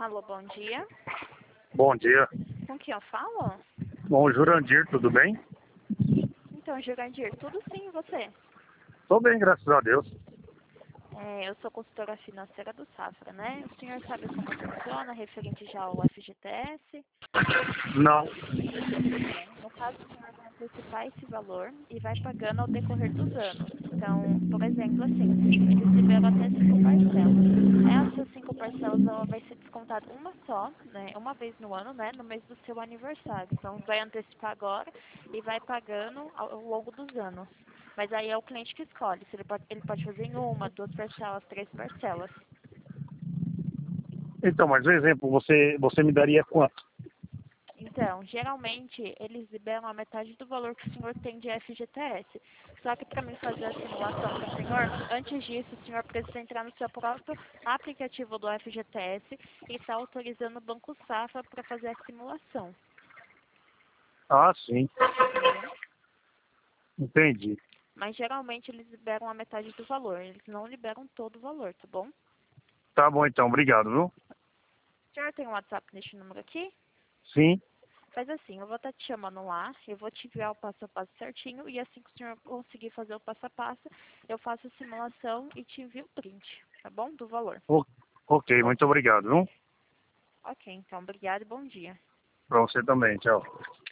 Alô, bom dia. Bom dia. Com quem eu falo? Bom, Jurandir, tudo bem? Então, Jurandir, tudo sim, e você? Tô bem, graças a Deus. Eu sou consultora financeira do Safra, né? O senhor sabe como funciona, referente já ao FGTS? Não. No caso, o senhor vai antecipar esse valor e vai pagando ao decorrer dos anos. Então, por exemplo, assim, eles liberam até 5 parcelas. Essas 5 parcelas, ela vai ser descontada uma só, né? Uma vez no ano, né? No mês do seu aniversário. Então, vai antecipar agora e vai pagando ao longo dos anos. Mas aí é o cliente que escolhe. Se ele pode fazer em 1, 2 parcelas, 3 parcelas. Então, mas um exemplo, você me daria quanto? Então, geralmente, eles liberam a metade do valor que o senhor tem de FGTS. Só que para mim fazer a simulação para o senhor, antes disso, o senhor precisa entrar no seu próprio aplicativo do FGTS e estar autorizando o Banco Safra para fazer a simulação. Ah, sim. Entendeu? Entendi. Mas geralmente eles liberam a metade do valor, eles não liberam todo o valor, tá bom? Tá bom então, obrigado, viu? O senhor tem um WhatsApp neste número aqui? Sim. Faz assim, eu vou estar te chamando lá, eu vou te enviar o passo a passo certinho e assim que o senhor conseguir fazer o passo a passo, eu faço a simulação e te envio o print, tá bom? Do valor. Ok, muito obrigado, viu? Ok, então, obrigado e bom dia. Pra você também, tchau.